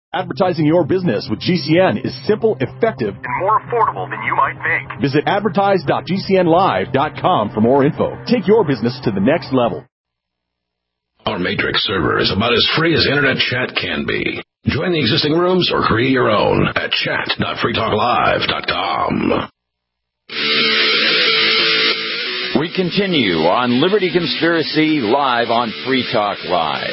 Advertising your business with GCN is simple, effective, and more affordable than you might think. Visit advertise.gcnlive.com for more info. Take your business to the next level. Our Matrix server is about as free as internet chat can be. Join the existing rooms or create your own at chat.freetalklive.com. We continue on Liberty Conspiracy live on Free Talk Live.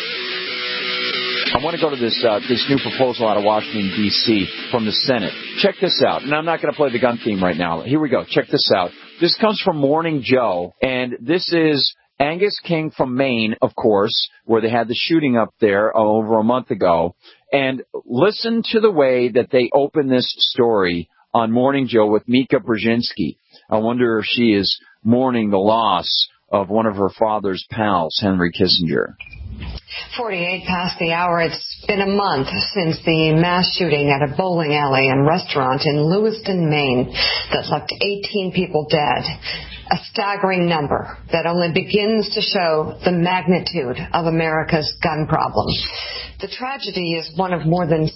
I want to go to this new proposal out of Washington, D.C. from the Senate. Check this out. And I'm not going to play the gun theme right now. Here we go. Check this out. This comes from Morning Joe, and this is Angus King from Maine, of course, where they had the shooting up there over a month ago. And listen to the way that they open this story on Morning Joe with Mika Brzezinski. I wonder if she is mourning the loss of one of her father's pals, Henry Kissinger. 48 past the hour. It's been a month since the mass shooting at a bowling alley and restaurant in Lewiston, Maine, that left 18 people dead. A staggering number that only begins to show the magnitude of America's gun problem. The tragedy is one of more than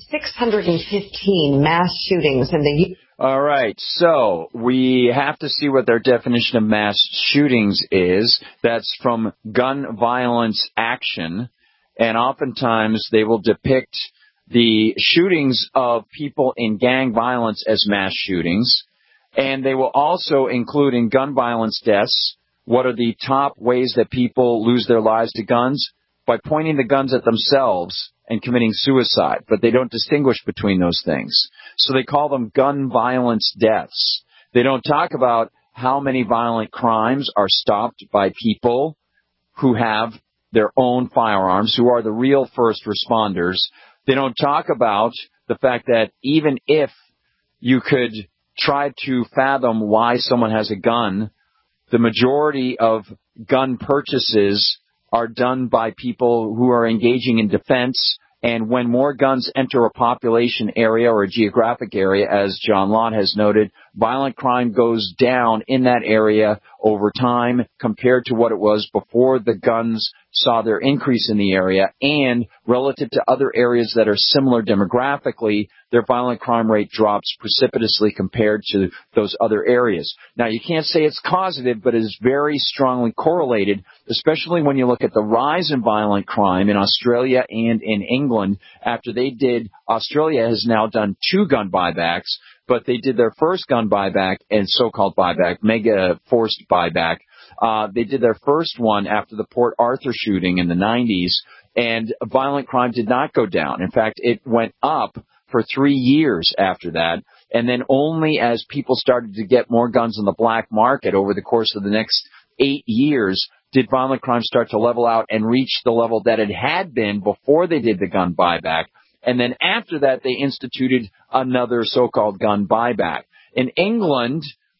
615 mass shootings in the U.S. All right, so we have to see what their definition of mass shootings is. That's from Gun Violence Action, and oftentimes they will depict the shootings of people in gang violence as mass shootings, and they will also include in gun violence deaths, what are the top ways that people lose their lives to guns? By pointing the guns at themselves and committing suicide, but they don't distinguish between those things. So they call them gun violence deaths. They don't talk about how many violent crimes are stopped by people who have their own firearms, who are the real first responders. They don't talk about the fact that even if you could try to fathom why someone has a gun, the majority of gun purchases are done by people who are engaging in defense. And when more guns enter a population area or a geographic area, as John Lott has noted, violent crime goes down in that area over time compared to what it was before the guns saw their increase in the area. And relative to other areas that are similar demographically, their violent crime rate drops precipitously compared to those other areas. Now, you can't say it's causative, but it is very strongly correlated, especially when you look at the rise in violent crime in Australia and in England. After they did, Australia has now done 2 gun buybacks, but they did their first gun buyback and so-called buyback, mega forced buyback. They did their first one after the Port Arthur shooting in the 90s, and violent crime did not go down. In fact, it went up for 3 years after that, and then only as people started to get more guns on the black market over the course of the next 8 years did violent crime start to level out and reach the level that it had been before they did the gun buyback. And then after that, they instituted another so-called gun buyback. In England,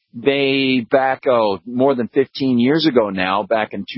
they more than 15 years ago now, back in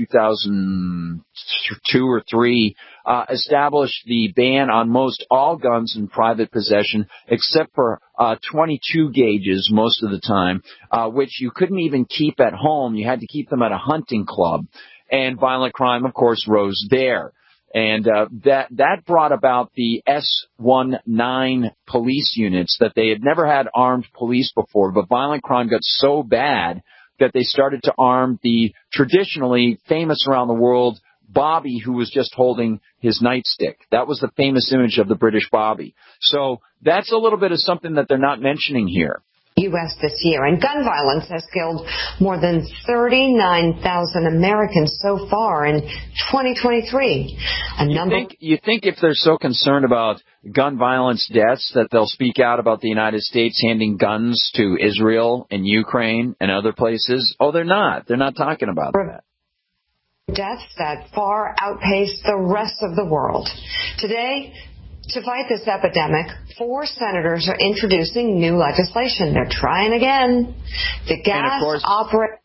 2002 or 3, established the ban on most all guns in private possession, except for 22 gauges most of the time, which you couldn't even keep at home. You had to keep them at a hunting club. And violent crime, of course, rose there. And that brought about the S-19 police units, that they had never had armed police before, but violent crime got so bad that they started to arm the traditionally famous around the world Bobby, who was just holding his nightstick. That was the famous image of the British Bobby. So that's a little bit of something that they're not mentioning here. U.S. this year, and gun violence has killed more than 39,000 Americans so far in 2023. You think if they're so concerned about gun violence deaths that they'll speak out about the United States handing guns to Israel and Ukraine and other places? Oh, they're not. They're not talking about that. Deaths that far outpace the rest of the world. Today, to fight this epidemic, 4 senators are introducing new legislation. They're trying again. The gas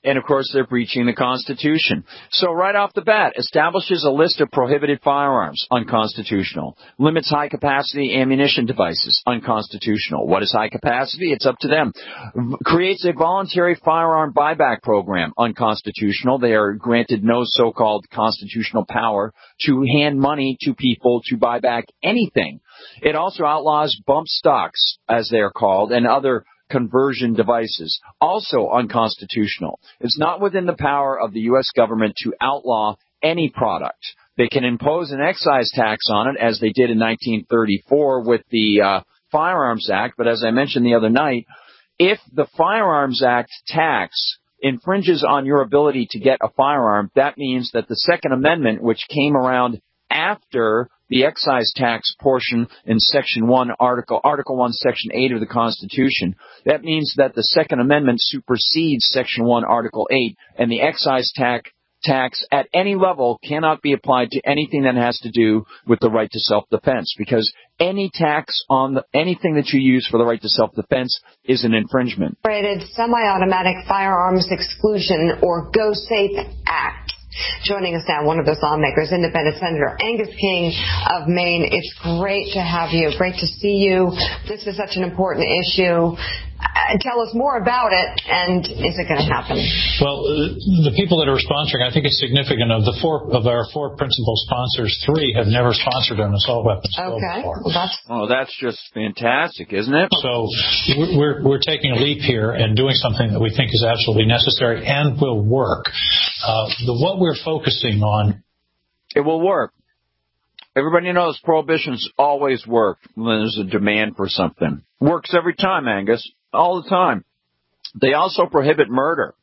And, of course, they're breaching the Constitution. So right off the bat, establishes a list of prohibited firearms, unconstitutional. Limits high-capacity ammunition devices, unconstitutional. What is high capacity? It's up to them. Creates a voluntary firearm buyback program, unconstitutional. They are granted no so-called constitutional power to hand money to people to buy back anything. It also outlaws bump stocks, as they are called, and other conversion devices, also unconstitutional. It's not within the power of the U.S. government to outlaw any product. They can impose an excise tax on it, as they did in 1934 with the Firearms Act. But as I mentioned the other night, if the Firearms Act tax infringes on your ability to get a firearm, that means that the Second Amendment, which came around after the excise tax portion in Section 1, Article 1, Section 8 of the Constitution, that means that the Second Amendment supersedes Section 1, Article 8, and the excise tax at any level cannot be applied to anything that has to do with the right to self-defense, because any tax on anything that you use for the right to self-defense is an infringement. Semi-automatic firearms exclusion, or Go Safe Act. Joining us now, one of those lawmakers, Independent Senator Angus King of Maine. It's great to have you. Great to see you. This is such an important issue. Tell us more about it, and is it going to happen? Well, the people that are sponsoring, I think it's significant. Of our four principal sponsors, 3 have never sponsored an assault weapons bill before. Well, that's just fantastic, isn't it? So we're taking a leap here and doing something that we think is absolutely necessary and will work. What we're focusing on, it will work. Everybody knows prohibitions always work when there's a demand for something. Works every time, Angus. All the time. They also prohibit murder.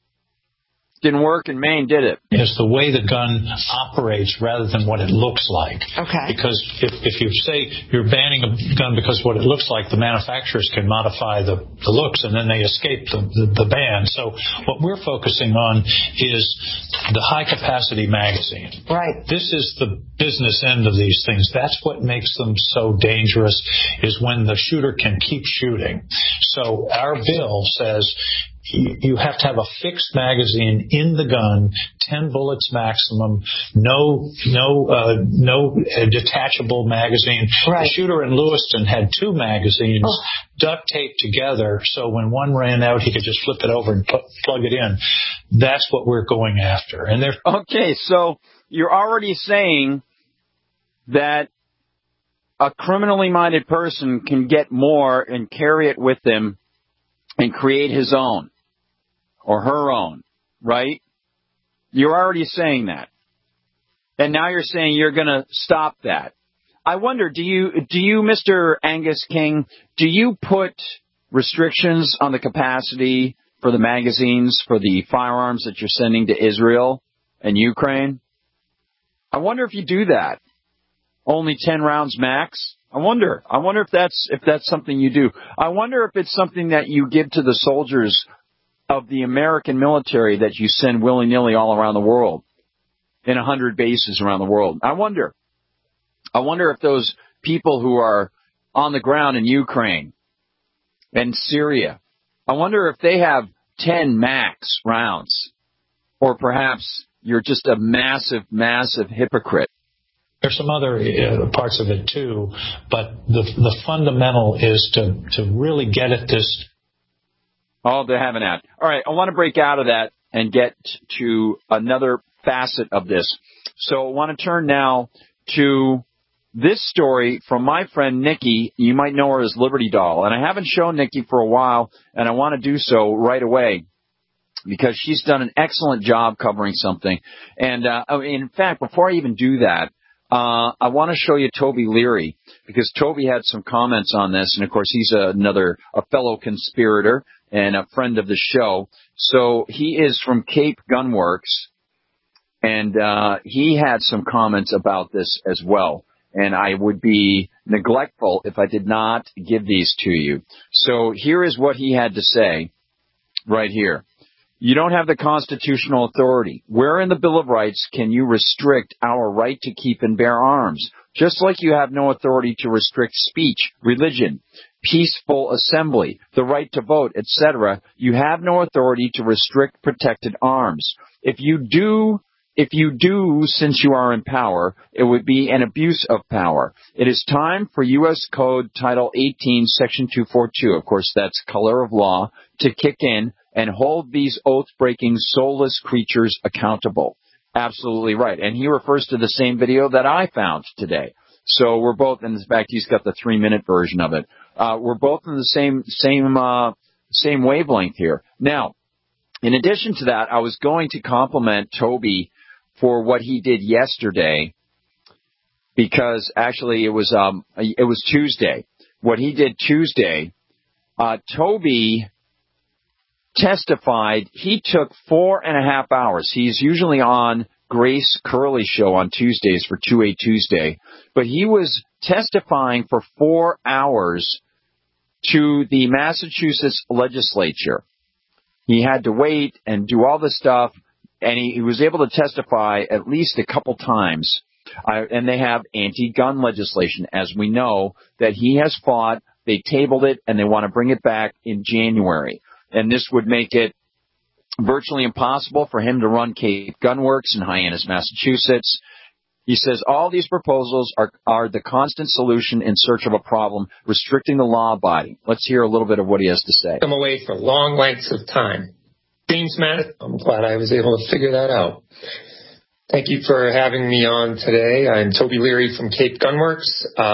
Didn't work in Maine, did it? It's the way the gun operates rather than what it looks like. Okay. Because if you say you're banning a gun because what it looks like, the manufacturers can modify the looks and then they escape the ban. So what we're focusing on is the high-capacity magazine. Right. This is the business end of these things. That's what makes them so dangerous, is when the shooter can keep shooting. So our bill says you have to have a fixed magazine in the gun, 10 bullets maximum, no detachable magazine. Right. The shooter in Lewiston had 2 magazines duct taped together, so when one ran out, he could just flip it over and plug it in. That's what we're going after. And okay, so you're already saying that a criminally minded person can get more and carry it with him and create his own or her own, right? You're already saying that. And now you're saying you're going to stop that. I wonder, do you, Mr. Angus King, do you put restrictions on the capacity for the magazines, for the firearms that you're sending to Israel and Ukraine? I wonder if you do that. Only 10 rounds max? I wonder if that's something you do. I wonder if it's something that you give to the soldiers of the American military that you send willy-nilly all around the world, in 100 bases around the world. I wonder if those people who are on the ground in Ukraine and Syria, I wonder if they have 10 max rounds, or perhaps you're just a massive, massive hypocrite. There's some other parts of it too, but the fundamental is to really get at this. Oh, they're having that. All right, I want to break out of that and get to another facet of this. So I want to turn now to this story from my friend Nikki. You might know her as Liberty Doll, and I haven't shown Nikki for a while, and I want to do so right away because she's done an excellent job covering something. And in fact, before I even do that, I want to show you Toby Leary, because Toby had some comments on this, and of course he's a fellow conspirator and a friend of the show. So he is from Cape Gunworks, and he had some comments about this as well. And I would be neglectful if I did not give these to you. So here is what he had to say right here. You don't have the constitutional authority. Where in the Bill of Rights can you restrict our right to keep and bear arms? Just like you have no authority to restrict speech, religion, peaceful assembly, the right to vote, etc., you have no authority to restrict protected arms. If you do, since you are in power, it would be an abuse of power. It is time for U.S. Code Title 18, Section 242, of course that's color of law, to kick in and hold these oath-breaking, soulless creatures accountable. Absolutely right. And he refers to the same video that I found today. So we're both, in fact, he's got the 3-minute version of it. We're both in the same wavelength here. Now, in addition to that, I was going to compliment Toby for what he did yesterday, because actually it was Tuesday. What he did Tuesday, Toby testified. He took 4.5 hours. He's usually on Grace Curley's show on Tuesdays for 2A Tuesday, but he was testifying for 4 hours to the Massachusetts legislature. He had to wait and do all this stuff, and he was able to testify at least a couple times. And they have anti-gun legislation, as we know, that he has fought. They tabled it, and they want to bring it back in January. And this would make it virtually impossible for him to run Cape Gun Works in Hyannis, Massachusetts. He says all these proposals are the constant solution in search of a problem, restricting the law-abiding. Let's hear a little bit of what he has to say. Come away for long lengths of time. James Madison, I'm glad I was able to figure that out. Thank you for having me on today. I'm Toby Leary from Cape Gun Works.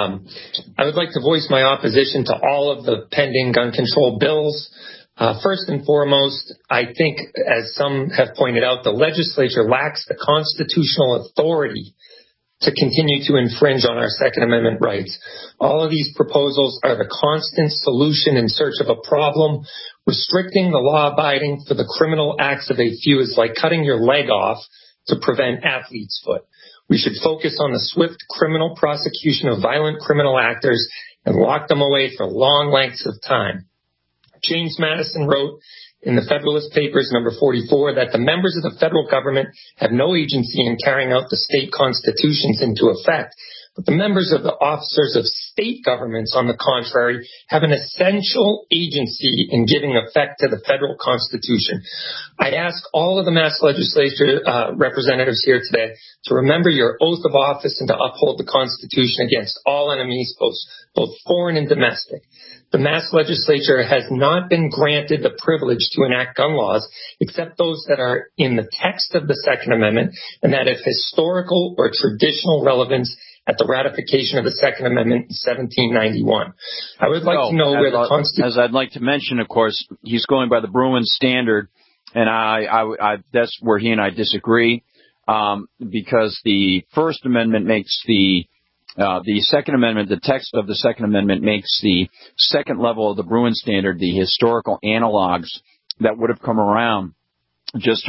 I would like to voice my opposition to all of the pending gun control bills. First and foremost, I think, as some have pointed out, the legislature lacks the constitutional authority to continue to infringe on our Second Amendment rights. All of these proposals are the constant solution in search of a problem. Restricting the law-abiding for the criminal acts of a few is like cutting your leg off to prevent athlete's foot. We should focus on the swift criminal prosecution of violent criminal actors and lock them away for long lengths of time. James Madison wrote in the Federalist Papers, number 44, that the members of the federal government have no agency in carrying out the state constitutions into effect, but the members of the officers of state governments, on the contrary, have an essential agency in giving effect to the federal constitution. I ask all of the Mass legislature representatives here today to remember your oath of office and to uphold the Constitution against all enemies, both foreign and domestic. The Mass legislature has not been granted the privilege to enact gun laws except those that are in the text of the Second Amendment and that have historical or traditional relevance at the ratification of the Second Amendment in 1791. I would like to know where the Constitution... As I'd like to mention, of course, he's going by the Bruin Standard, and I that's where he and I disagree, because the First Amendment makes the Second Amendment, the text of the Second Amendment makes the second level of the Bruin Standard, the historical analogs that would have come around just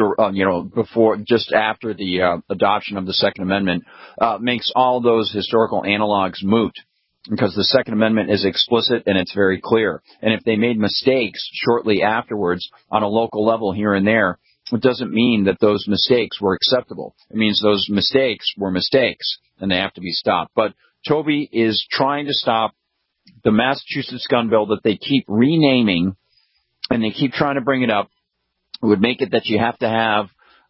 after the adoption of the Second Amendment, makes all those historical analogs moot, because the Second Amendment is explicit and it's very clear. And if they made mistakes shortly afterwards on a local level here and there, it doesn't mean that those mistakes were acceptable. It means those mistakes were mistakes, and they have to be stopped. But Toby is trying to stop the Massachusetts gun bill that they keep renaming, and they keep trying to bring it up. It would make it that you have to have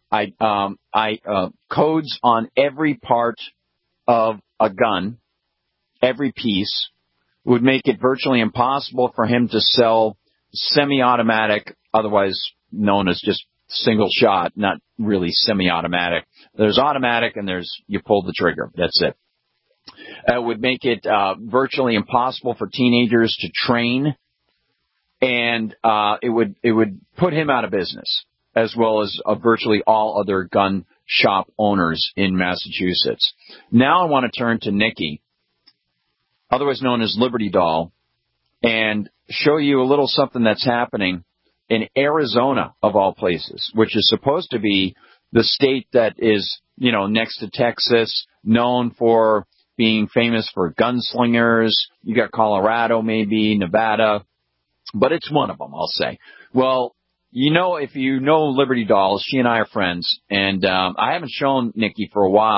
codes on every part of a gun, every piece. It would make it virtually impossible for him to sell semi-automatic, otherwise known as just single shot, not really semi-automatic. There's automatic and you pull the trigger. That's it. It would make it virtually impossible for teenagers to train, and it would put him out of business, as well as virtually all other gun shop owners in Massachusetts. Now I want to turn to Nikki, otherwise known as Liberty Doll, and show you a little something that's happening in Arizona, of all places, which is supposed to be the state that is, next to Texas, known for being famous for gunslingers. You got Colorado, maybe, Nevada, but it's one of them, I'll say. Well, if you know Liberty Doll, she and I are friends, and I haven't shown Nikki for a while,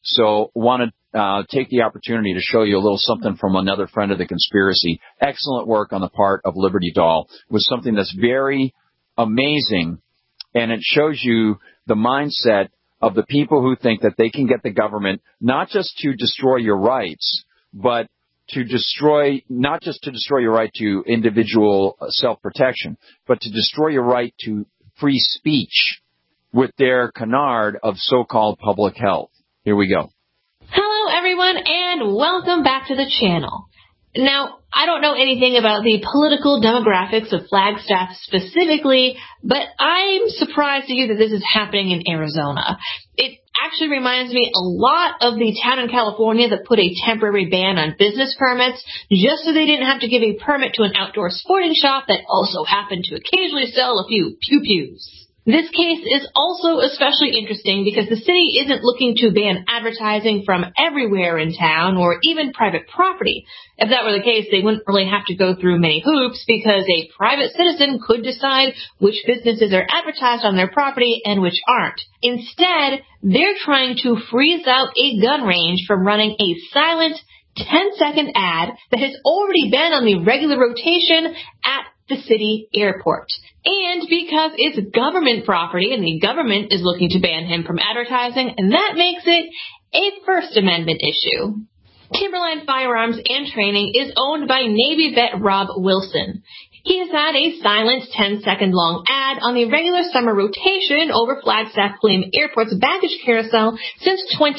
So want to take the opportunity to show you a little something from another friend of the conspiracy. Excellent work on the part of Liberty Doll with something that's very amazing, and it shows you the mindset of the people who think that they can get the government not just to destroy your rights, but to destroy, not just to destroy your right to individual self-protection, but to destroy your right to free speech with their canard of so-called public health. Here we go. Hello, everyone, and welcome back to the channel. Now, I don't know anything about the political demographics of Flagstaff specifically, but I'm surprised to hear that this is happening in Arizona. It actually reminds me a lot of the town in California that put a temporary ban on business permits just so they didn't have to give a permit to an outdoor sporting shop that also happened to occasionally sell a few pew-pews. This case is also especially interesting because the city isn't looking to ban advertising from everywhere in town or even private property. If that were the case, they wouldn't really have to go through many hoops because a private citizen could decide which businesses are advertised on their property and which aren't. Instead, they're trying to freeze out a gun range from running a silent 10-second ad that has already been on the regular rotation at the city airport. And because it's government property and the government is looking to ban him from advertising, and that makes it a First Amendment issue. Timberline Firearms and Training is owned by Navy vet Rob Wilson. He has had a silent 10-second long ad on the regular summer rotation over Flagstaff-Pulliam Airport's baggage carousel since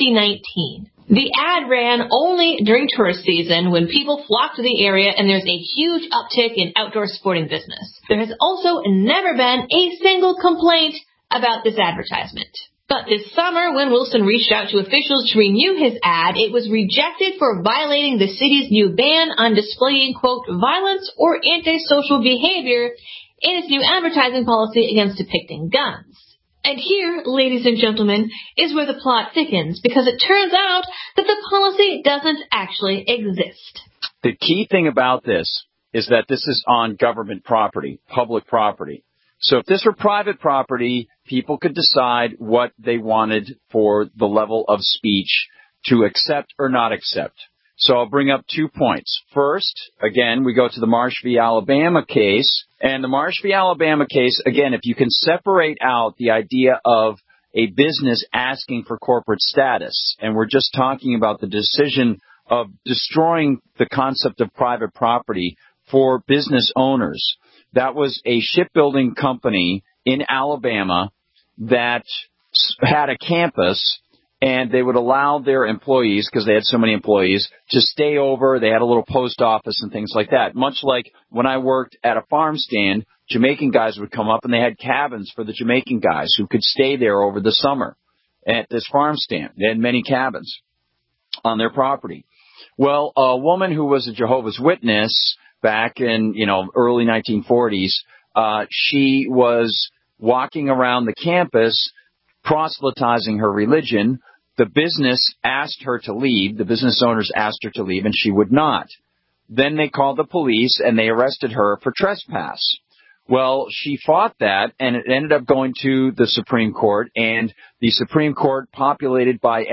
2019. The ad ran only during tourist season when people flock to the area and there's a huge uptick in outdoor sporting business. There has also never been a single complaint about this advertisement. But this summer, when Wilson reached out to officials to renew his ad, it was rejected for violating the city's new ban on displaying, quote, violence or antisocial behavior in its new advertising policy against depicting guns. And here, ladies and gentlemen, is where the plot thickens, because it turns out that the policy doesn't actually exist. The key thing about this is that this is on government property, public property. So if this were private property, people could decide what they wanted for the level of speech to accept or not accept. So I'll bring up 2 points. First, again, we go to the Marsh v. Alabama case. And the Marsh v. Alabama case, again, if you can separate out the idea of a business asking for corporate status, and we're just talking about the decision of destroying the concept of private property for business owners. That was a shipbuilding company in Alabama that had a campus, and they would allow their employees, because they had so many employees, to stay over. They had a little post office and things like that. Much like when I worked at a farm stand, Jamaican guys would come up and they had cabins for the Jamaican guys who could stay there over the summer at this farm stand. They had many cabins on their property. Well, a woman who was a Jehovah's Witness back in, early 1940s, she was walking around the campus proselytizing her religion. The business asked her to leave. The business owners asked her to leave, and she would not. Then they called the police, and they arrested her for trespass. Well, she fought that, and it ended up going to the Supreme Court, and the Supreme Court, populated by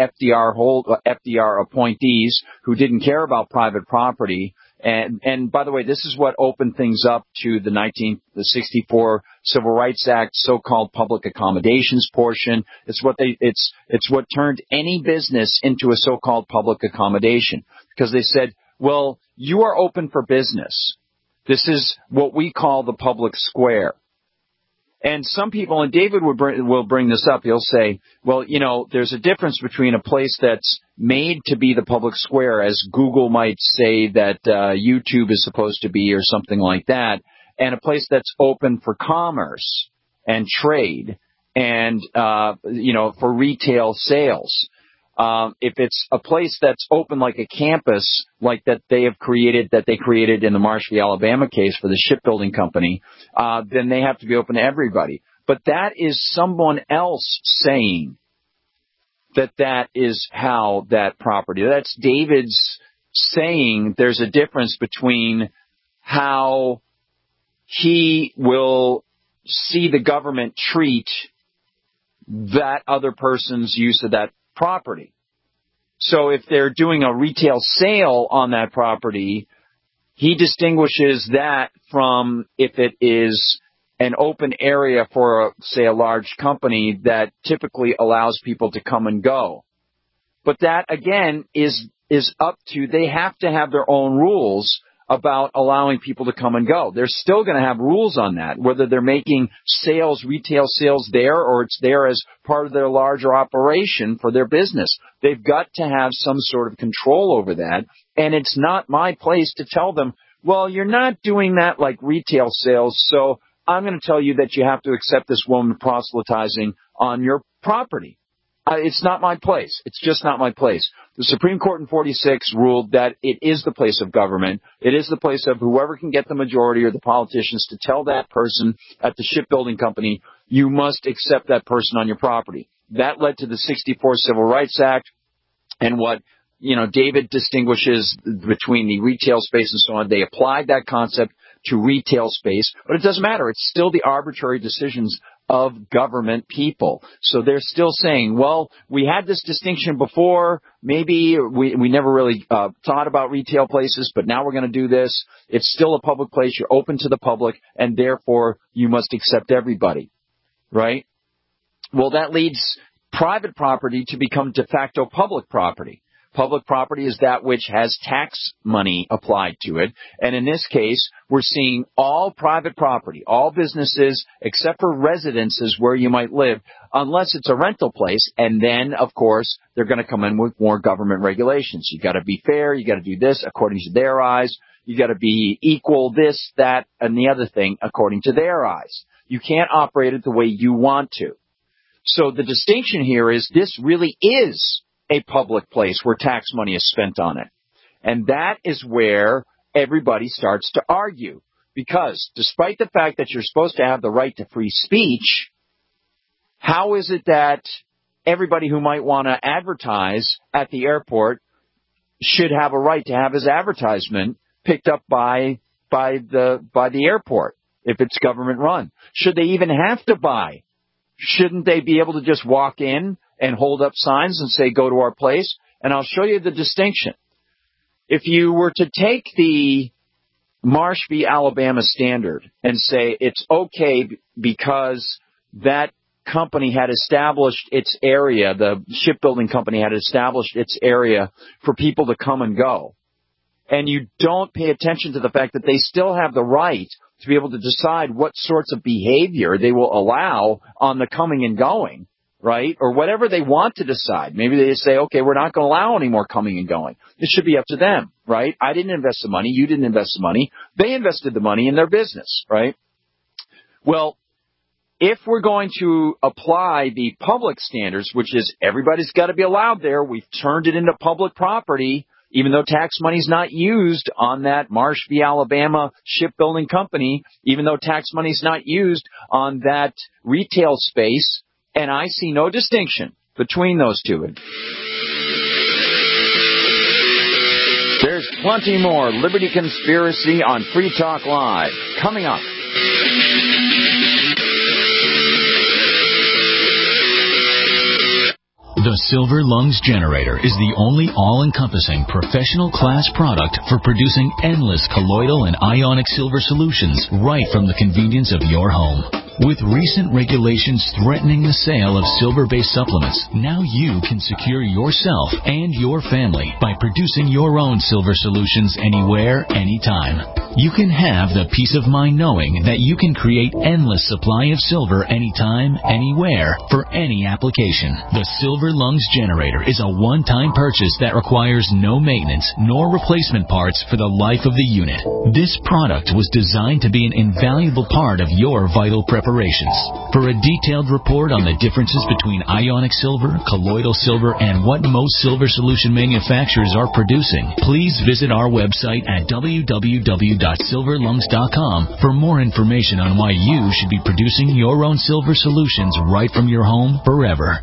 FDR appointees who didn't care about private property. And by the way, this is what opened things up to the 1964 Civil Rights Act, so-called public accommodations portion. It's what turned any business into a so-called public accommodation, because they said, well, you are open for business. This is what we call the public square. And some people, and David will bring this up, he'll say, well, there's a difference between a place that's made to be the public square, as Google might say that YouTube is supposed to be or something like that, and a place that's open for commerce and trade and, for retail sales. If it's a place that's open like a campus, like that they created in the Marsh v. Alabama case for the shipbuilding company, then they have to be open to everybody. But that is someone else saying that is how that property. That's David's saying there's a difference between how he will see the government treat that other person's use of that property. So if they're doing a retail sale on that property, he distinguishes that from if it is an open area for, say, a large company that typically allows people to come and go. But that, again, is up to, they have to have their own rules about allowing people to come and go. They're still going to have rules on that, whether they're making sales, retail sales there, or it's there as part of their larger operation for their business. They've got to have some sort of control over that, and it's not my place to tell them, well, you're not doing that like retail sales, so I'm going to tell you that you have to accept this woman proselytizing on your property. It's not my place. It's just not my place. The Supreme Court in 46 ruled that it is the place of government. It is the place of whoever can get the majority or the politicians to tell that person at the shipbuilding company, you must accept that person on your property. That led to the 64 Civil Rights Act and what, David distinguishes between the retail space and so on. They applied that concept to retail space, but it doesn't matter. It's still the arbitrary decisions of government people. So they're still saying, well, we had this distinction before. Maybe we never really thought about retail places, but now we're going to do this. It's still a public place. You're open to the public, and therefore you must accept everybody, right? Well, that leads private property to become de facto public property. Public property is that which has tax money applied to it. And in this case, we're seeing all private property, all businesses, except for residences where you might live, unless it's a rental place. And then, of course, they're going to come in with more government regulations. You got to be fair. You got to do this according to their eyes. You got to be equal, this, that, and the other thing according to their eyes. You can't operate it the way you want to. So the distinction here is this really is a public place where tax money is spent on it. And that is where everybody starts to argue. Because despite the fact that you're supposed to have the right to free speech, how is it that everybody who might want to advertise at the airport should have a right to have his advertisement picked up by the airport if it's government run? Should they even have to buy? Shouldn't they be able to just walk in and hold up signs and say, go to our place? And I'll show you the distinction. If you were to take the Marsh v. Alabama standard and say it's okay because that company had established its area, the shipbuilding company had established its area for people to come and go, and you don't pay attention to the fact that they still have the right to be able to decide what sorts of behavior they will allow on the coming and going, right? Or whatever they want to decide. Maybe they say, okay, we're not going to allow any more coming and going. It should be up to them, right? I didn't invest the money. You didn't invest the money. They invested the money in their business, right? Well, if we're going to apply the public standards, which is everybody's got to be allowed there, we've turned it into public property, even though tax money's not used on that Marsh v. Alabama shipbuilding company, even though tax money's not used on that retail space, and I see no distinction between those two. There's plenty more Liberty Conspiracy on Free Talk Live coming up. The Silver Lungs Generator is the only all-encompassing professional class product for producing endless colloidal and ionic silver solutions right from the convenience of your home. With recent regulations threatening the sale of silver-based supplements, now you can secure yourself and your family by producing your own silver solutions anywhere, anytime. You can have the peace of mind knowing that you can create endless supply of silver anytime, anywhere, for any application. The Silver Lungs Generator is a one-time purchase that requires no maintenance nor replacement parts for the life of the unit. This product was designed to be an invaluable part of your vital preparations. For a detailed report on the differences between ionic silver, colloidal silver, and what most silver solution manufacturers are producing, please visit our website at www.silverlungs.com for more information on why you should be producing your own silver solutions right from your home forever.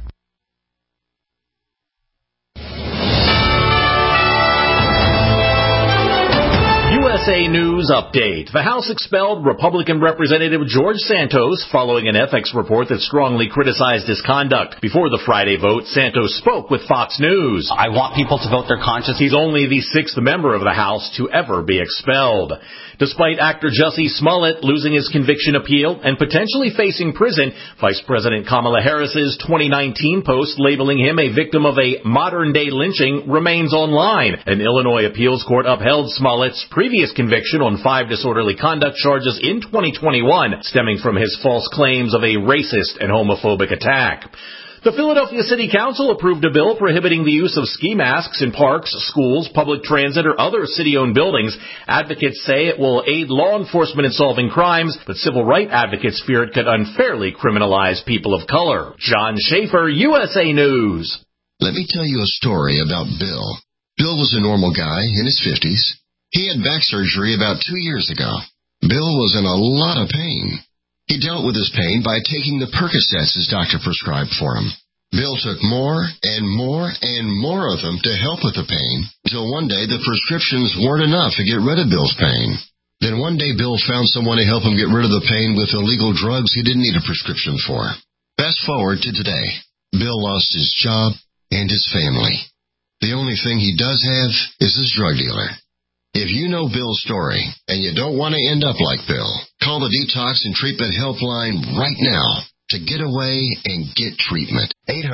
USA News Update. The House expelled Republican Representative George Santos following an ethics report that strongly criticized his conduct. Before the Friday vote, Santos spoke with Fox News. I want people to vote their conscience. He's only the 6th member of the House to ever be expelled. Despite actor Jussie Smollett losing his conviction appeal and potentially facing prison, Vice President Kamala Harris's 2019 post labeling him a victim of a modern-day lynching remains online. An Illinois appeals court upheld Smollett's previous conviction on 5 disorderly conduct charges in 2021, stemming from his false claims of a racist and homophobic attack. The Philadelphia City Council approved a bill prohibiting the use of ski masks in parks, schools, public transit, or other city-owned buildings. Advocates say it will aid law enforcement in solving crimes, but civil rights advocates fear it could unfairly criminalize people of color. John Schaefer, USA News. Let me tell you a story about Bill. Bill was a normal guy in his 50s. He had back surgery about 2 years ago. Bill was in a lot of pain. He dealt with his pain by taking the Percocets his doctor prescribed for him. Bill took more and more and more of them to help with the pain, until one day the prescriptions weren't enough to get rid of Bill's pain. Then one day Bill found someone to help him get rid of the pain with illegal drugs he didn't need a prescription for. Fast forward to today. Bill lost his job and his family. The only thing he does have is his drug dealer. If you know Bill's story and you don't want to end up like Bill, call the Detox and Treatment Helpline right now to get away and get treatment.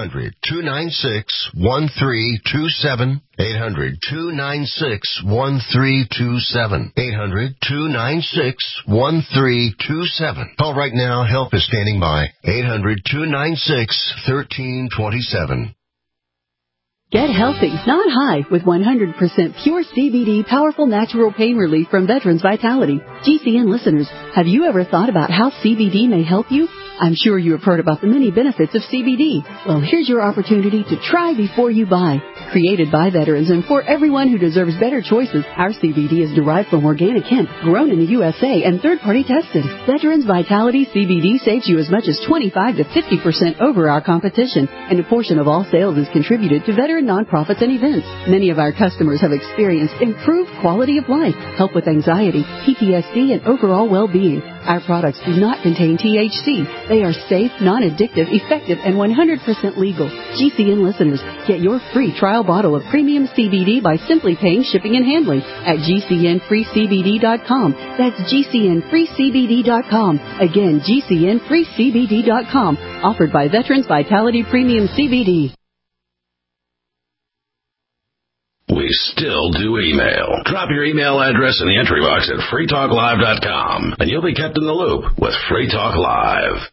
800-296-1327. 800-296-1327. 800-296-1327. Call right now. Help is standing by. 800-296-1327. Get healthy, not high, with 100% pure CBD powerful natural pain relief from Veterans Vitality. GCN listeners, have you ever thought about how CBD may help you? I'm sure you have heard about the many benefits of CBD. Well, here's your opportunity to try before you buy. Created by veterans and for everyone who deserves better choices, our CBD is derived from organic hemp, grown in the USA, and third-party tested. Veterans Vitality CBD saves you as much as 25 to 50% over our competition, and a portion of all sales is contributed to veteran nonprofits and events. Many of our customers have experienced improved quality of life, help with anxiety, PTSD, and overall well-being. Our products do not contain THC. They are safe, non-addictive, effective, and 100% legal. GCN listeners, get your free trial bottle of premium CBD by simply paying shipping and handling at GCNFreeCBD.com. That's GCNFreeCBD.com. Again, GCNFreeCBD.com. Offered by Veterans Vitality Premium CBD. We still do email. Drop your email address in the entry box at freetalklive.com, and you'll be kept in the loop with Free Talk Live.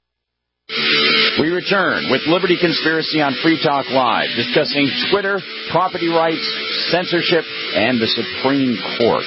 We return with Liberty Conspiracy on Free Talk Live, discussing Twitter, property rights, censorship, and the Supreme Court.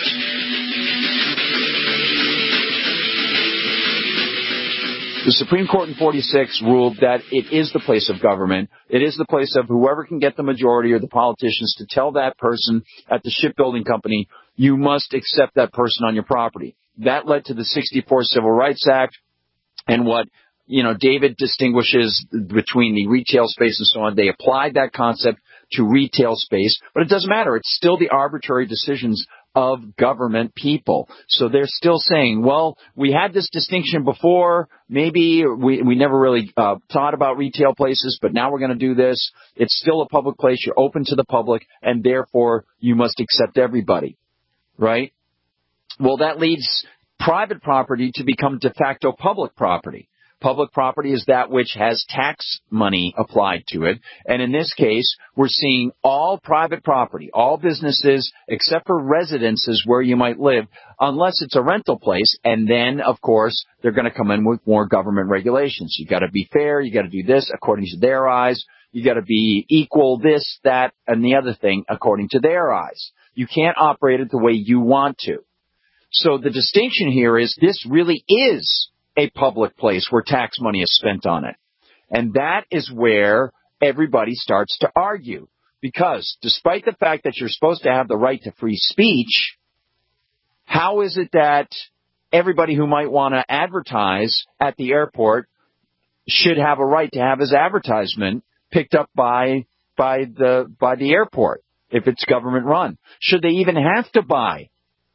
The Supreme Court in 46 ruled that it is the place of government. It is the place of whoever can get the majority or the politicians to tell that person at the shipbuilding company, you must accept that person on your property. That led to the 64 Civil Rights Act and what, David distinguishes between the retail space and so on. They applied that concept to retail space, but it doesn't matter. It's still the arbitrary decisions of government people. So they're still saying, well, we had this distinction before. Maybe we never really thought about retail places, but now we're going to do this. It's still a public place. You're open to the public, and therefore you must accept everybody, right? Well, that leads private property to become de facto public property. Public property is that which has tax money applied to it. And in this case, we're seeing all private property, all businesses, except for residences where you might live, unless it's a rental place. And then, of course, they're going to come in with more government regulations. You got to be fair. You got to do this according to their eyes. You got to be equal, this, that, and the other thing according to their eyes. You can't operate it the way you want to. So the distinction here is this really is a public place where tax money is spent on it. And that is where everybody starts to argue. Because despite the fact that you're supposed to have the right to free speech, how is it that everybody who might want to advertise at the airport should have a right to have his advertisement picked up by the airport if it's government run? Should they even have to buy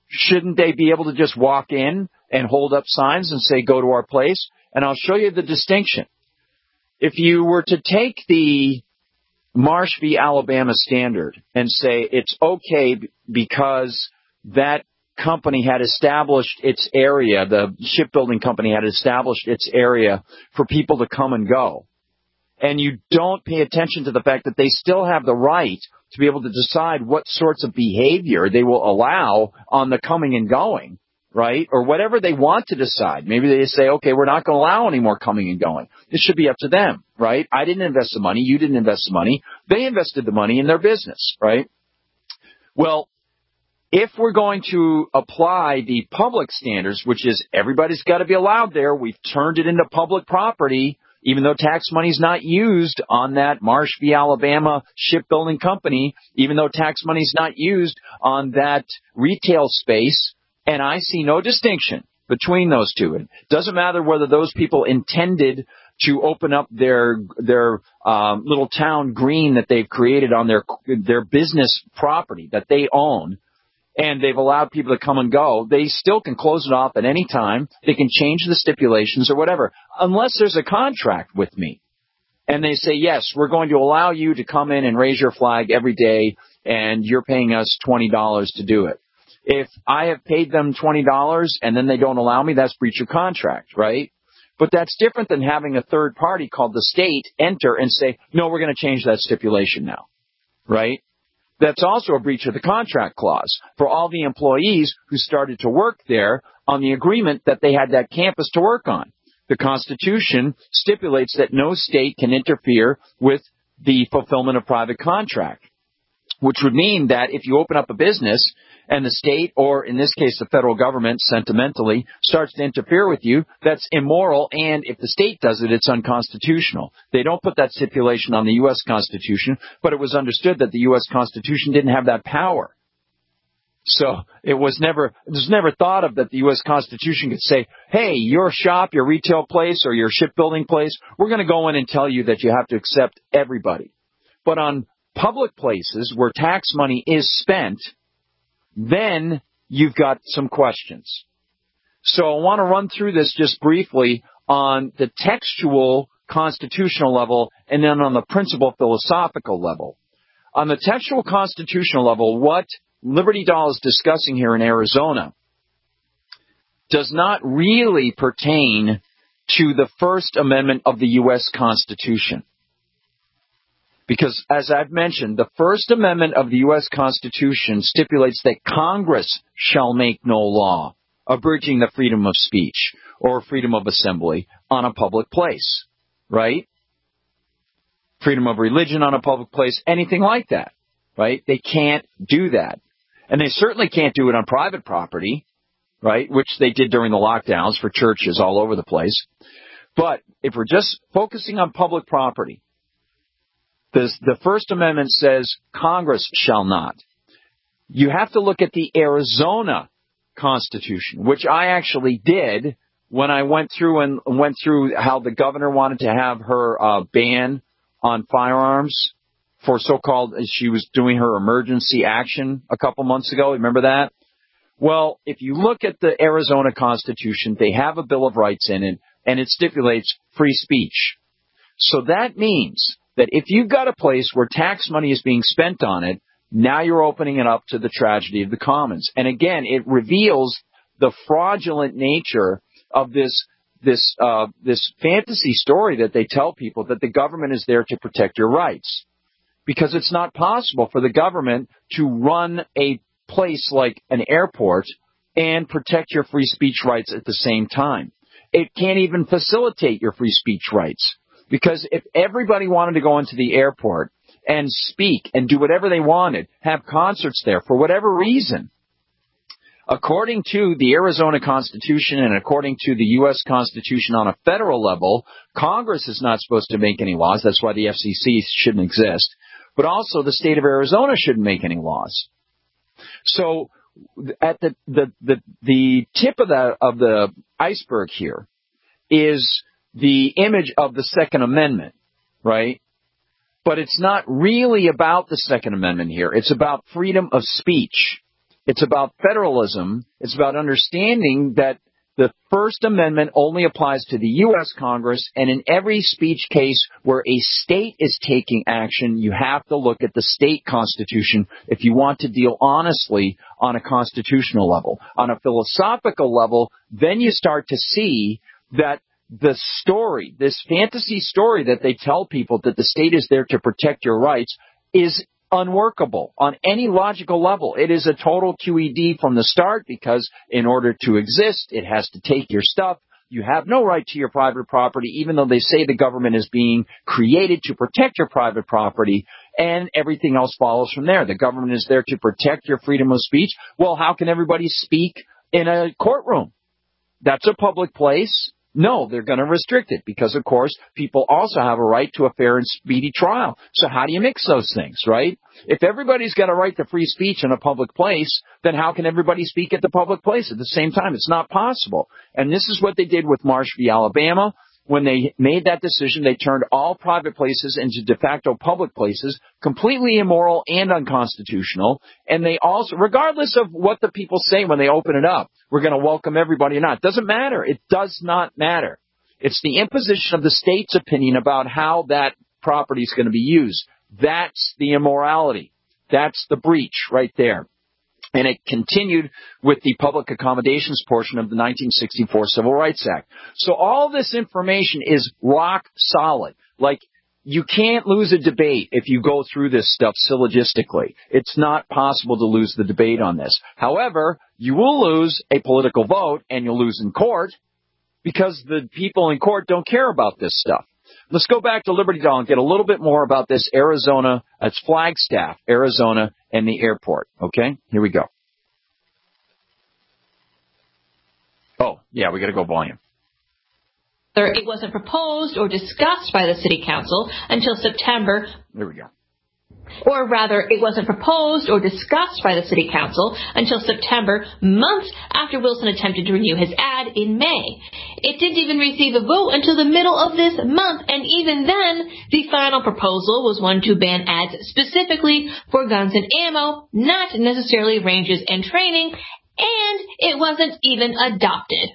Shouldn't they be able to just walk in and hold up signs and say, go to our place? And I'll show you the distinction. If you were to take the Marsh v. Alabama standard and say it's okay because that company had established its area, the shipbuilding company had established its area for people to come and go, and you don't pay attention to the fact that they still have the right to be able to decide what sorts of behavior they will allow on the coming and going, right? Or whatever they want to decide. Maybe they say, okay, we're not going to allow any more coming and going. It should be up to them, right? I didn't invest the money. You didn't invest the money. They invested the money in their business, right? Well, if we're going to apply the public standards, which is everybody's got to be allowed there, we've turned it into public property, even though tax money's not used on that Marsh v. Alabama shipbuilding company, even though tax money's not used on that retail space, and I see no distinction between those two. It doesn't matter whether those people intended to open up their little town green that they've created on their business property that they own, and they've allowed people to come and go. They still can close it off at any time. They can change the stipulations or whatever, unless there's a contract with me. And they say, yes, we're going to allow you to come in and raise your flag every day, and you're paying us $20 to do it. If I have paid them $20 and then they don't allow me, that's breach of contract, right? But that's different than having a third party called the state enter and say, no, we're going to change that stipulation now, right? That's also a breach of the contract clause for all the employees who started to work there on the agreement that they had that campus to work on. The Constitution stipulates that no state can interfere with the fulfillment of private contract, which would mean that if you open up a business and the state, or in this case the federal government, sentimentally starts to interfere with you, that's immoral, and if the state does it, it's unconstitutional. They don't put that stipulation on the U.S. Constitution, but it was understood that the U.S. Constitution didn't have that power. So it was never thought of that the U.S. Constitution could say, hey, your shop, your retail place, or your shipbuilding place, we're going to go in and tell you that you have to accept everybody. But on public places where tax money is spent, then you've got some questions. So I want to run through this just briefly on the textual constitutional level and then on the principle philosophical level. On the textual constitutional level, what Liberty Doll is discussing here in Arizona does not really pertain to the First Amendment of the U.S. Constitution. Because, as I've mentioned, the First Amendment of the U.S. Constitution stipulates that Congress shall make no law abridging the freedom of speech or freedom of assembly on a public place, right? Freedom of religion on a public place, anything like that, right? They can't do that. And they certainly can't do it on private property, right, which they did during the lockdowns for churches all over the place. But if we're just focusing on public property, the First Amendment says Congress shall not. You have to look at the Arizona Constitution, which I actually did when I went through how the governor wanted to have her ban on firearms for so-called, she was doing her emergency action a couple months ago. Remember that? Well, if you look at the Arizona Constitution, they have a Bill of Rights in it, and it stipulates free speech. So that means that if you've got a place where tax money is being spent on it, now you're opening it up to the tragedy of the commons. And again, it reveals the fraudulent nature of this fantasy story that they tell people that the government is there to protect your rights. Because it's not possible for the government to run a place like an airport and protect your free speech rights at the same time. It can't even facilitate your free speech rights. Because if everybody wanted to go into the airport and speak and do whatever they wanted, have concerts there for whatever reason, according to the Arizona Constitution and according to the U.S. Constitution on a federal level, Congress is not supposed to make any laws. That's why the FCC shouldn't exist. But also the state of Arizona shouldn't make any laws. So at the tip of the iceberg here is the image of the Second Amendment, right? But it's not really about the Second Amendment here. It's about freedom of speech. It's about federalism. It's about understanding that the First Amendment only applies to the U.S. Congress, and in every speech case where a state is taking action, you have to look at the state constitution if you want to deal honestly on a constitutional level. On a philosophical level, then you start to see that the story, this fantasy story that they tell people that the state is there to protect your rights, is unworkable on any logical level. It is a total QED from the start because in order to exist, it has to take your stuff. You have no right to your private property, even though they say the government is being created to protect your private property, and everything else follows from there. The government is there to protect your freedom of speech. Well, how can everybody speak in a courtroom? That's a public place. No, they're going to restrict it because, of course, people also have a right to a fair and speedy trial. So how do you mix those things, right? If everybody's got a right to free speech in a public place, then how can everybody speak at the public place at the same time? It's not possible. And this is what they did with Marsh v. Alabama. When they made that decision, they turned all private places into de facto public places, completely immoral and unconstitutional. And they also, regardless of what the people say when they open it up, we're going to welcome everybody or not. It doesn't matter. It does not matter. It's the imposition of the state's opinion about how that property is going to be used. That's the immorality. That's the breach right there. And it continued with the public accommodations portion of the 1964 Civil Rights Act. So all this information is rock solid. Like, you can't lose a debate if you go through this stuff syllogistically. It's not possible to lose the debate on this. However, you will lose a political vote, and you'll lose in court because the people in court don't care about this stuff. Let's go back to Liberty Doll and get a little bit more about this Arizona, it's Flagstaff, Arizona, and the airport. Okay, here we go. Oh, yeah, we got to go volume. It wasn't proposed or discussed by the City Council until September. There we go. Or rather, it wasn't proposed or discussed by the City Council until September, months after Wilson attempted to renew his ad in May. It didn't even receive a vote until the middle of this month, and even then, the final proposal was one to ban ads specifically for guns and ammo, not necessarily ranges and training, and it wasn't even adopted.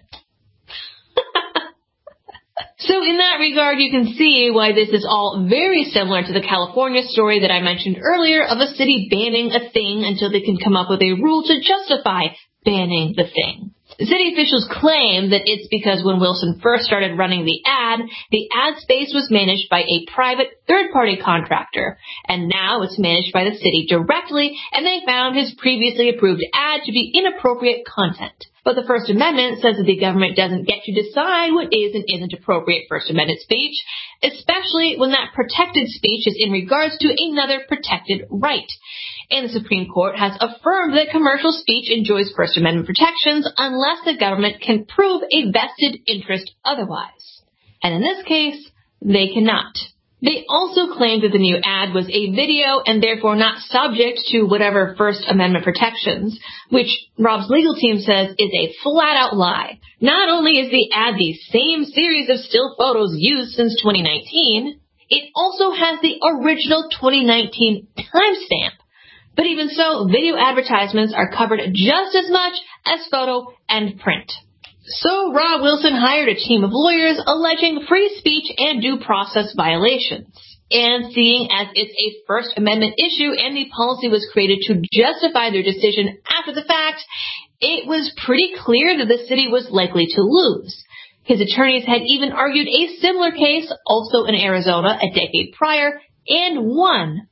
So in that regard, you can see why this is all very similar to the California story that I mentioned earlier of a city banning a thing until they can come up with a rule to justify banning the thing. City officials claim that it's because when Wilson first started running the ad space was managed by a private third-party contractor, and now it's managed by the city directly, and they found his previously approved ad to be inappropriate content. But the First Amendment says that the government doesn't get to decide what is and isn't appropriate First Amendment speech, especially when that protected speech is in regards to another protected right. And the Supreme Court has affirmed that commercial speech enjoys First Amendment protections unless the government can prove a vested interest otherwise. And in this case, they cannot. They also claimed that the new ad was a video and therefore not subject to whatever First Amendment protections, which Rob's legal team says is a flat-out lie. Not only is the ad the same series of still photos used since 2019, it also has the original 2019 timestamp. But even so, video advertisements are covered just as much as photo and print. So Rob Wilson hired a team of lawyers alleging free speech and due process violations. And seeing as it's a First Amendment issue and the policy was created to justify their decision after the fact, it was pretty clear that the city was likely to lose. His attorneys had even argued a similar case, also in Arizona, a decade prior, and won.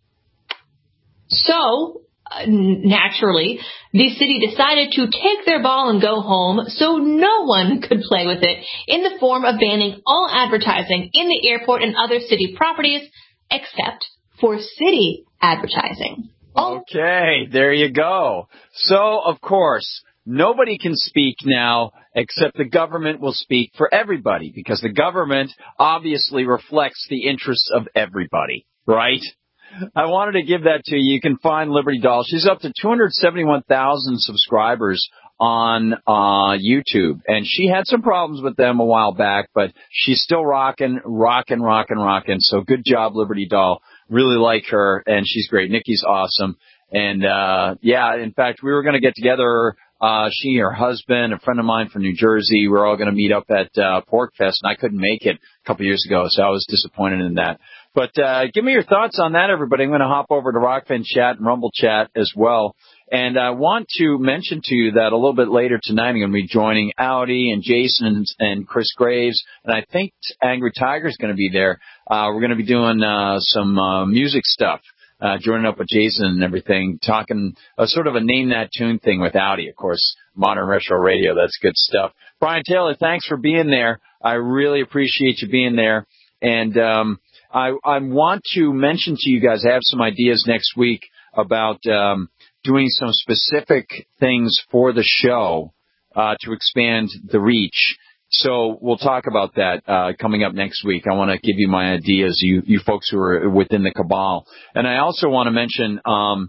So, naturally, the city decided to take their ball and go home so no one could play with it in the form of banning all advertising in the airport and other city properties except for city advertising. Okay, there you go. So, of course, nobody can speak now except the government will speak for everybody because the government obviously reflects the interests of everybody, right? I wanted to give that to you. You can find Liberty Doll. She's up to 271,000 subscribers on YouTube. And she had some problems with them a while back, but she's still rocking. So good job, Liberty Doll. Really like her, and she's great. Nikki's awesome. And, in fact, we were going to get together, she, her husband, a friend of mine from New Jersey. We were all going to meet up at Pork Fest, and I couldn't make it a couple years ago, so I was disappointed in that. But give me your thoughts on that, everybody. I'm going to hop over to Rockfin Chat and Rumble Chat as well. And I want to mention to you that a little bit later tonight I'm going to be joining Audi and Jason and Chris Graves, and I think Angry Tiger's going to be there. We're going to be doing some music stuff, joining up with Jason and everything, talking sort of a Name That Tune thing with Audi, of course, Modern Retro Radio. That's good stuff. Brian Taylor, thanks for being there. I really appreciate you being there. And I want to mention to you guys, I have some ideas next week about doing some specific things for the show to expand the reach. So we'll talk about that coming up next week. I want to give you my ideas, you folks who are within the cabal. And I also want to mention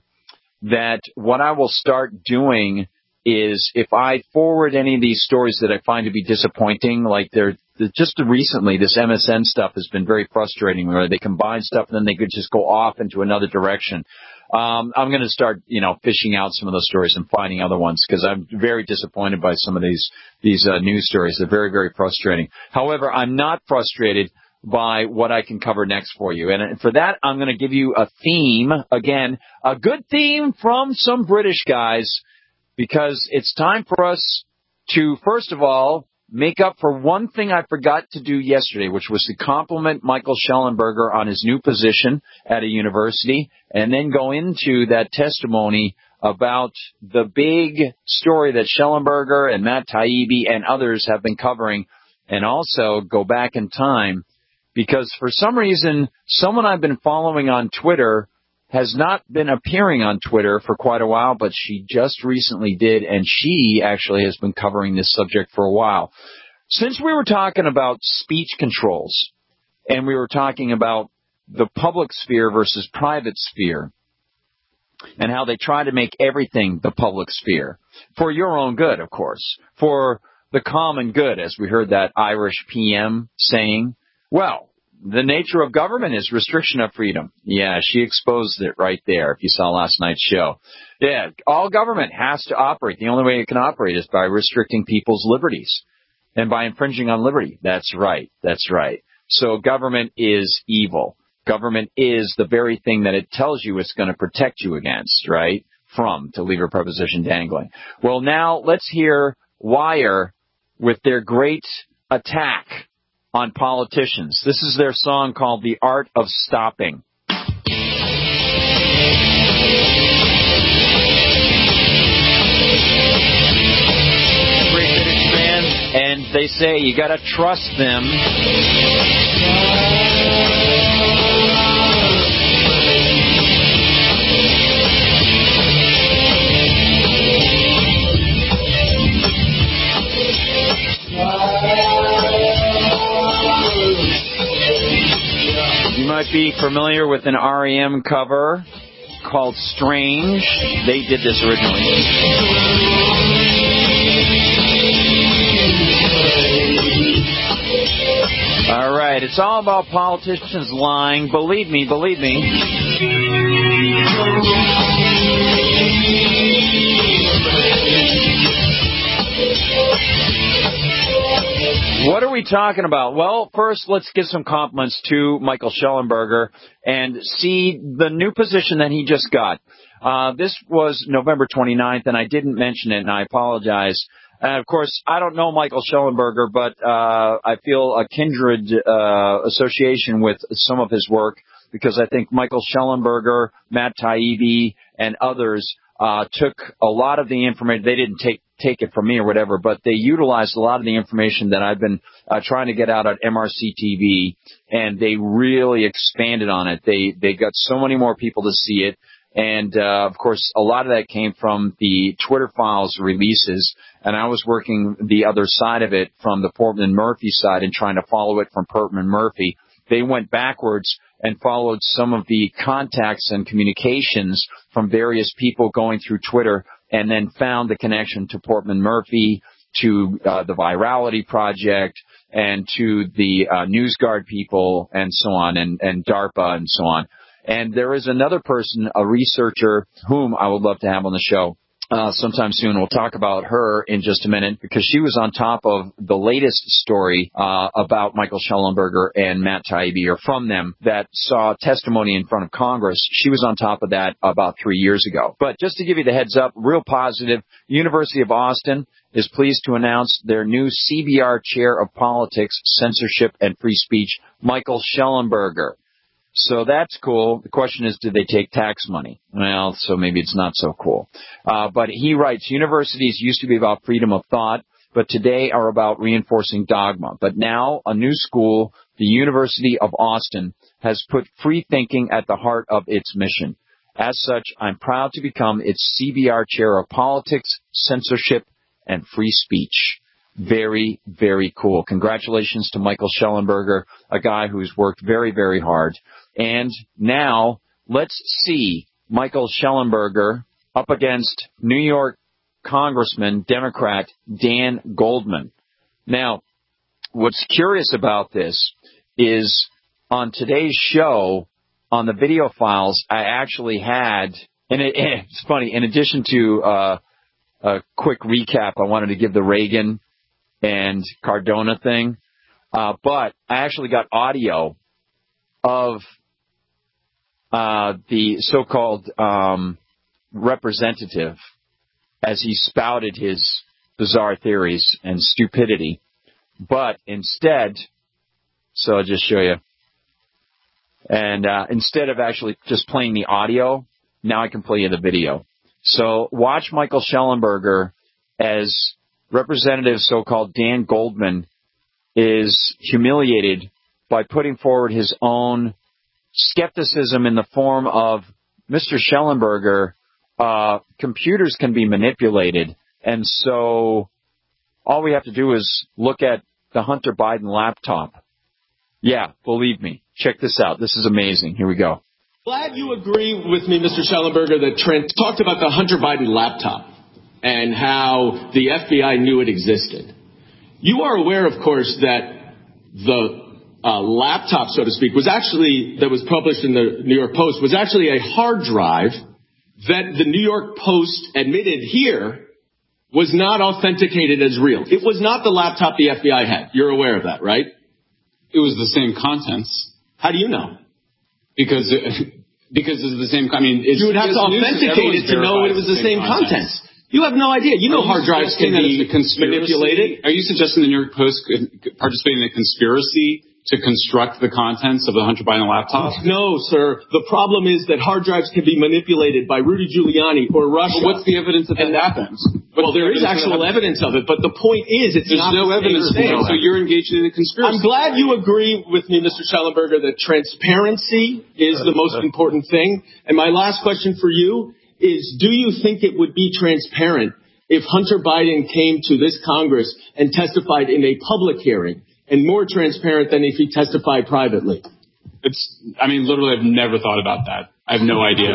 that what I will start doing is if I forward any of these stories that I find to be disappointing, like just recently, this MSN stuff has been very frustrating, where they combine stuff and then they could just go off into another direction. I'm going to start, fishing out some of those stories and finding other ones, because I'm very disappointed by some of these news stories. They're very, very frustrating. However, I'm not frustrated by what I can cover next for you. And for that, I'm going to give you a theme, again, a good theme from some British guys, because it's time for us to, first of all, make up for one thing I forgot to do yesterday, which was to compliment Michael Schellenberger on his new position at a university, and then go into that testimony about the big story that Schellenberger and Matt Taibbi and others have been covering, and also go back in time, because for some reason, someone I've been following on Twitter has not been appearing on Twitter for quite a while, but she just recently did, and she actually has been covering this subject for a while. Since we were talking about speech controls, and we were talking about the public sphere versus private sphere, and how they try to make everything the public sphere, for your own good, of course, for the common good, as we heard that Irish PM saying, well, the nature of government is restriction of freedom. Yeah, she exposed it right there, if you saw last night's show. Yeah, all government has to operate. The only way it can operate is by restricting people's liberties and by infringing on liberty. That's right. That's right. So government is evil. Government is the very thing that it tells you it's going to protect you against, right? From, to leave your preposition dangling. Well, now let's hear Wire with their great attack on politicians. This is their song called The Art of Stopping. Great British band, and they say you got to trust them. You might be familiar with an REM cover called Strange. They did this originally. All right, it's all about politicians lying. Believe me, believe me. What are we talking about? Well, first, let's give some compliments to Michael Schellenberger and see the new position that he just got. This was November 29th, and I didn't mention it, and I apologize. And, of course, I don't know Michael Schellenberger, but I feel a kindred association with some of his work, because I think Michael Schellenberger, Matt Taibbi, and others took a lot of the information. They didn't take it from me or whatever, but they utilized a lot of the information that I've been trying to get out at MRC TV, and they really expanded on it. They got so many more people to see it, and of course, a lot of that came from the Twitter Files releases, and I was working the other side of it from the Portman Murphy side and trying to follow it from Portman Murphy. They went backwards and followed some of the contacts and communications from various people going through Twitter, and then found the connection to Portman Murphy, to the Virality Project, and to the NewsGuard people, and so on, and DARPA, and so on. And there is another person, a researcher, whom I would love to have on the show sometime soon. We'll talk about her in just a minute because she was on top of the latest story about Michael Schellenberger and Matt Taibbi, or from them, that saw testimony in front of Congress. She was on top of that about 3 years ago. But just to give you the heads up, real positive, University of Austin is pleased to announce their new CBR Chair of Politics, Censorship, and Free Speech, Michael Schellenberger. So that's cool. The question is, did they take tax money? Well, so maybe it's not so cool. But he writes, universities used to be about freedom of thought, but today are about reinforcing dogma. But now a new school, the University of Austin, has put free thinking at the heart of its mission. As such, I'm proud to become its CBR Chair of Politics, Censorship, and Free Speech. Very, very cool. Congratulations to Michael Schellenberger, a guy who's worked very, very hard. And now let's see Michael Schellenberger up against New York Congressman, Democrat Dan Goldman. Now, what's curious about this is on today's show, on the video files, I actually had, and it's funny, in addition to a quick recap, I wanted to give the Reagan and Cardona thing, but I actually got audio of the so-called representative as he spouted his bizarre theories and stupidity. But instead, so I'll just show you, and instead of actually just playing the audio, now I can play you the video. So watch Michael Schellenberger as Representative so-called Dan Goldman is humiliated by putting forward his own skepticism in the form of, Mr. Schellenberger, computers can be manipulated, and so all we have to do is look at the Hunter Biden laptop. Yeah, believe me. Check this out. This is amazing. Here we go. Glad you agree with me, Mr. Schellenberger, that Trent talked about the Hunter Biden laptop and how the FBI knew it existed. You are aware, of course, that the laptop, so to speak, was actually, that was published in the New York Post, was actually a hard drive that the New York Post admitted here was not authenticated as real. It was not the laptop the FBI had. You're aware of that, right? It was the same contents. How do you know? Because it's the same. I mean, you would have to authenticate it to know it was the same contents. You have no idea. You know hard drives can be manipulated. Are you suggesting the New York Post could participate in a conspiracy to construct the contents of the Hunter Biden laptop? No, sir. The problem is that hard drives can be manipulated by Rudy Giuliani or Russia. But what's the evidence that that happens? Well, there is actual evidence of it, but the point is it's not the same. There's no evidence for it, so you're engaged in a conspiracy. I'm glad you agree with me, Mr. Schellenberger, that transparency is the most important thing. And my last question for you is, do you think it would be transparent if Hunter Biden came to this Congress and testified in a public hearing, and more transparent than if he testified privately? Literally, I've never thought about that. I have no idea.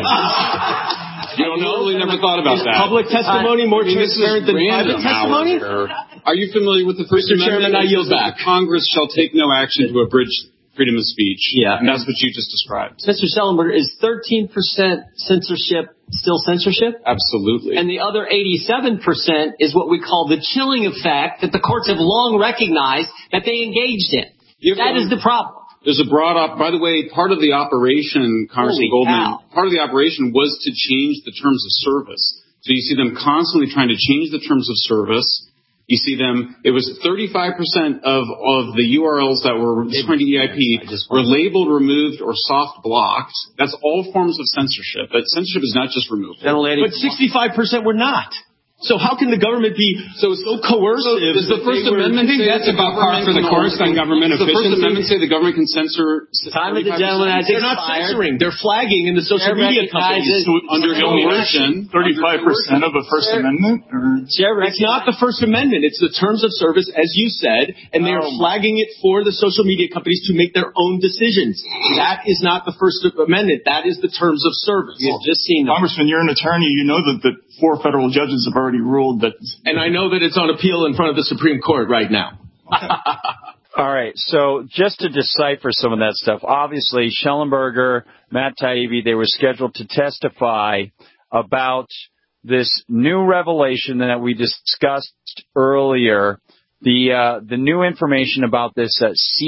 You literally never thought about that. Public testimony more transparent than private testimony? Are you familiar with the First Amendment? Mr. Chairman, I yield back. Congress shall take no action to abridge freedom of speech. Yeah. And that's what you just described. Mr. Schellenberger, is 13% censorship still censorship? Absolutely. And the other 87% is what we call the chilling effect that the courts have long recognized that they engaged in. That is the problem. There's a by the way, part of the operation, Congressman Goldman, part of the operation was to change the terms of service. So you see them constantly trying to change the terms of service. You see them, it was 35% of the URLs that were describing EIP were labeled, removed, or soft blocked. That's all forms of censorship. But censorship is not just removal. But 65% were not. So how can the government be so coercive? Does the First Amendment say that's about par for the course on government efficiency? Does the First Amendment say the government can censor? Time of the gentleman has expired. They're not censoring. They're flagging in the social media companies. Under coercion. 35% of the First Amendment? It's not the First Amendment. It's the terms of service, as you said, and they are flagging it for the social media companies to make their own decisions. That is not the First Amendment. That is the terms of service. You've just seen Congressman, you're an attorney. You know that 4 federal judges have already ruled that. And I know that it's on appeal in front of the Supreme Court right now. All right, so just to decipher some of that stuff, obviously Schellenberger, Matt Taibbi, they were scheduled to testify about this new revelation that we discussed earlier, the new information about this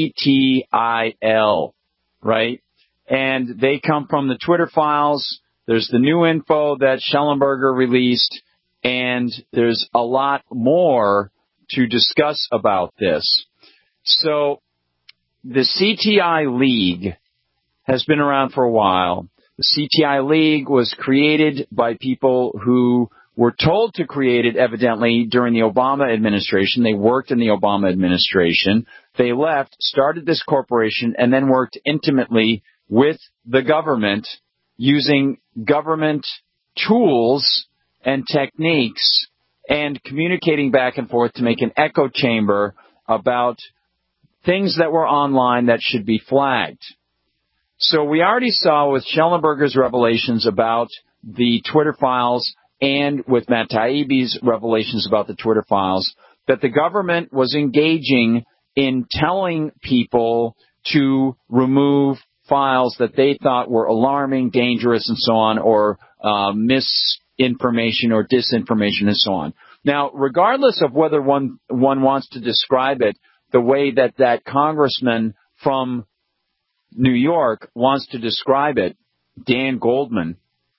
CTIL, right? And they come from the Twitter files. There's the new info that Schellenberger released, and there's a lot more to discuss about this. So the CTI League has been around for a while. The CTI League was created by people who were told to create it, evidently, during the Obama administration. They worked in the Obama administration. They left, started this corporation, and then worked intimately with the government using government tools and techniques and communicating back and forth to make an echo chamber about things that were online that should be flagged. So we already saw with Schellenberger's revelations about the Twitter files and with Matt Taibbi's revelations about the Twitter files that the government was engaging in telling people to remove files that they thought were alarming, dangerous, and so on, or misinformation or disinformation and so on. Now, regardless of whether one wants to describe it the way that congressman from New York wants to describe it, Dan Goldman,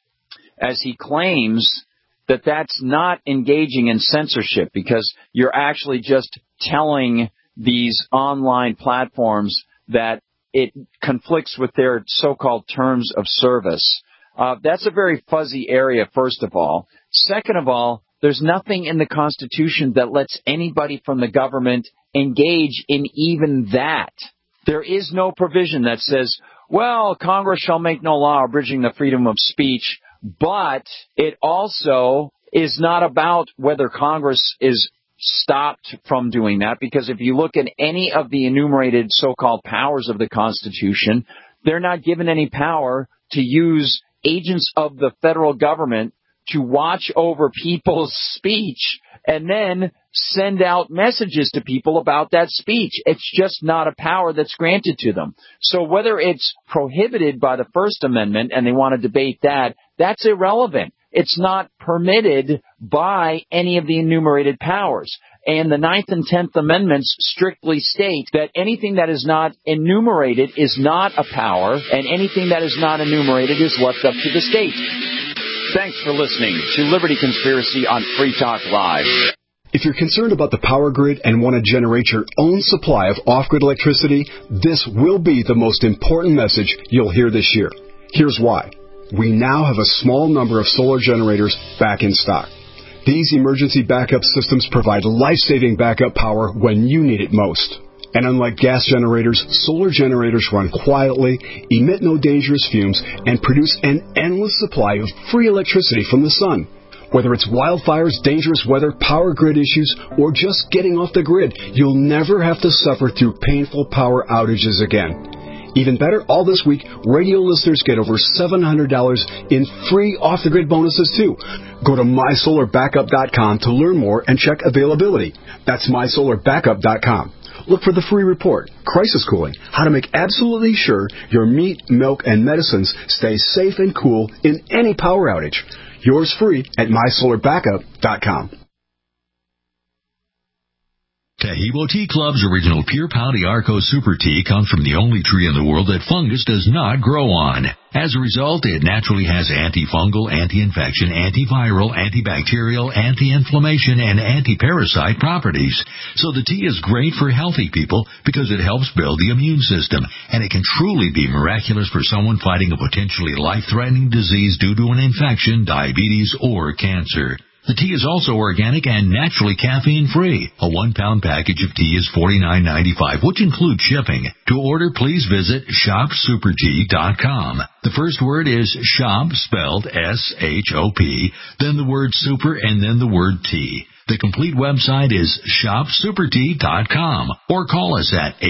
as he claims that that's not engaging in censorship because you're actually just telling these online platforms that it conflicts with their so-called terms of service. That's a very fuzzy area, first of all. Second of all, there's nothing in the Constitution that lets anybody from the government engage in even that. There is no provision that says, well, Congress shall make no law abridging the freedom of speech, but it also is not about whether Congress is stopped from doing that, because if you look at any of the enumerated so-called powers of the Constitution, they're not given any power to use agents of the federal government to watch over people's speech and then send out messages to people about that speech. It's just not a power that's granted to them. So whether it's prohibited by the First Amendment and they want to debate that, that's irrelevant. It's not permitted by any of the enumerated powers. And the 9th and 10th Amendments strictly state that anything that is not enumerated is not a power, and anything that is not enumerated is left up to the state. Thanks for listening to Liberty Conspiracy on Free Talk Live. If you're concerned about the power grid and want to generate your own supply of off-grid electricity, this will be the most important message you'll hear this year. Here's why. We now have a small number of solar generators back in stock. These emergency backup systems provide life-saving backup power when you need it most. And unlike gas generators, solar generators run quietly, emit no dangerous fumes, and produce an endless supply of free electricity from the sun. Whether it's wildfires, dangerous weather, power grid issues, or just getting off the grid, you'll never have to suffer through painful power outages again. Even better, all this week, radio listeners get over $700 in free off-the-grid bonuses, too. Go to MySolarBackup.com to learn more and check availability. That's MySolarBackup.com. Look for the free report, Crisis Cooling, how to make absolutely sure your meat, milk, and medicines stay safe and cool in any power outage. Yours free at MySolarBackup.com. Taheebo Tea Club's original Pure Pau d'Arco Super Tea comes from the only tree in the world that fungus does not grow on. As a result, it naturally has antifungal, anti-infection, antiviral, antibacterial, anti-inflammation, and anti-parasite properties. So the tea is great for healthy people because it helps build the immune system, and it can truly be miraculous for someone fighting a potentially life-threatening disease due to an infection, diabetes, or cancer. The tea is also organic and naturally caffeine-free. A 1-pound package of tea is $49.95, which includes shipping. To order, please visit shopsupertea.com. The first word is shop, spelled S-H-O-P, then the word super, and then the word tea. The complete website is shopsupertea.com, or call us at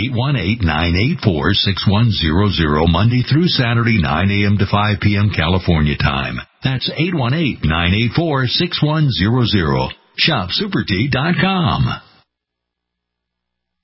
818-984-6100 Monday through Saturday, 9 a.m. to 5 p.m. California time. That's 818-984-6100. Shopsupertea.com.